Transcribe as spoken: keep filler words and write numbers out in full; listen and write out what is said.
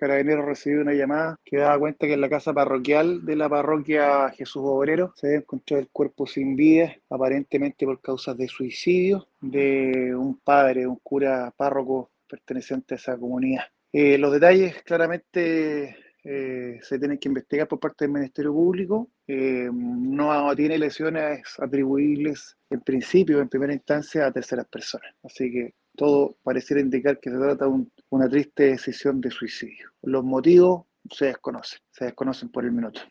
Carabineros recibió una llamada que daba cuenta que en la casa parroquial de la parroquia Jesús Obrero se había encontrado el cuerpo sin vida, aparentemente por causas de suicidio, de un padre, un cura párroco perteneciente a esa comunidad. Eh, los detalles claramente eh, se tienen que investigar por parte del Ministerio Público. Eh, no tiene lesiones atribuibles en principio, en primera instancia, a terceras personas. Así que todo pareciera indicar que se trata de un, una triste decisión de suicidio. Los motivos se desconocen, se desconocen por el minuto.